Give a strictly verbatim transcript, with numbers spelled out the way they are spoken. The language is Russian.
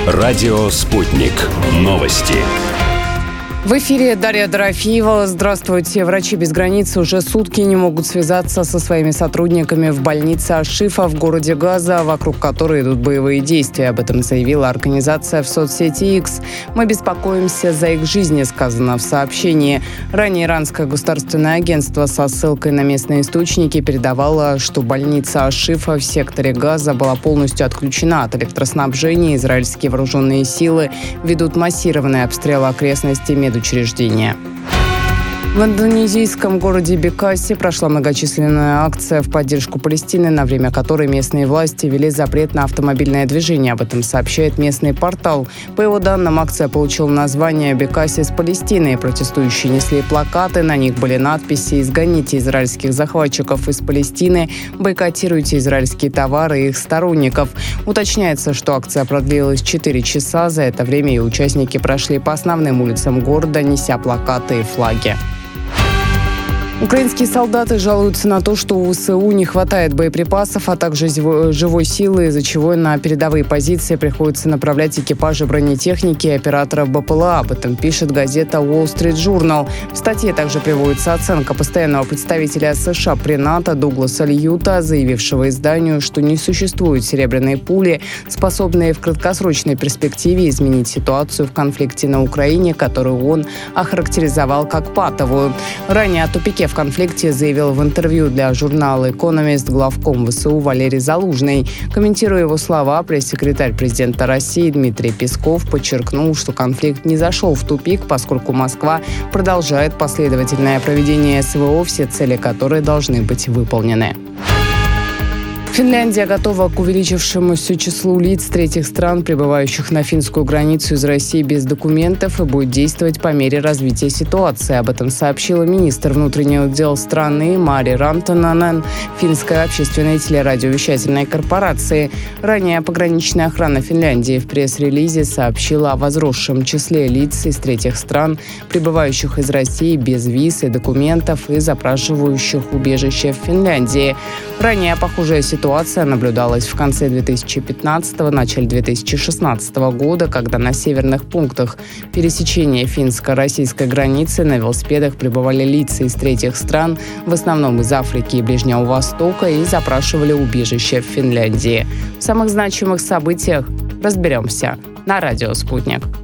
Радио «Спутник». Новости. В эфире Дарья Дорофеева. Здравствуйте. Врачи без границ уже сутки не могут связаться со своими сотрудниками в больнице Аш-Шифа в городе Газа, вокруг которой идут боевые действия. Об этом заявила организация в соцсети X. «Мы беспокоимся за их жизни», сказано в сообщении. Ранее иранское государственное агентство со ссылкой на местные источники передавало, что больница Аш-Шифа в секторе Газа была полностью отключена от электроснабжения. Израильские вооруженные силы ведут массированный обстрел окрестностей медучреждения. В индонезийском городе Бекаси прошла многочисленная акция в поддержку Палестины, на время которой местные власти ввели запрет на автомобильное движение. Об этом сообщает местный портал. По его данным, акция получила название «Бекаси с Палестиной». Протестующие несли плакаты, на них были надписи «Изгоните израильских захватчиков из Палестины», «Бойкотируйте израильские товары и их сторонников». Уточняется, что акция продлилась четыре часа. За это время ее участники прошли по основным улицам города, неся плакаты и флаги. Украинские солдаты жалуются на то, что у ВСУ не хватает боеприпасов, а также живой силы, из-за чего на передовые позиции приходится направлять экипажи бронетехники и операторов БПЛА. Об этом пишет газета Wall Street Journal. В статье также приводится оценка постоянного представителя США при НАТО Дугласа Льюта, заявившего изданию, что не существует серебряной пули, способные в краткосрочной перспективе изменить ситуацию в конфликте на Украине, которую он охарактеризовал как патовую. Ранее о тупике в конфликте заявил в интервью для журнала «Экономист» главком ВСУ Валерий Залужный. Комментируя его слова, пресс-секретарь президента России Дмитрий Песков подчеркнул, что конфликт не зашел в тупик, поскольку Москва продолжает последовательное проведение СВО, все цели которой должны быть выполнены. Финляндия готова к увеличившемуся числу лиц третьих стран, прибывающих на финскую границу из России без документов, и будет действовать по мере развития ситуации. Об этом сообщила министр внутренних дел страны Мари Рантананен финской общественной телерадиовещательной корпорации. Ранее пограничная охрана Финляндии в пресс-релизе сообщила о возросшем числе лиц из третьих стран, прибывающих из России без виз и документов и запрашивающих убежище в Финляндии. Ранее похожая ситуация Ситуация наблюдалась в конце две тысячи пятнадцатого – начале две тысячи шестнадцатого года, когда на северных пунктах пересечения финско-российской границы на велосипедах прибывали лица из третьих стран, в основном из Африки и Ближнего Востока, и запрашивали убежище в Финляндии. В самых значимых событиях разберемся на радио «Спутник».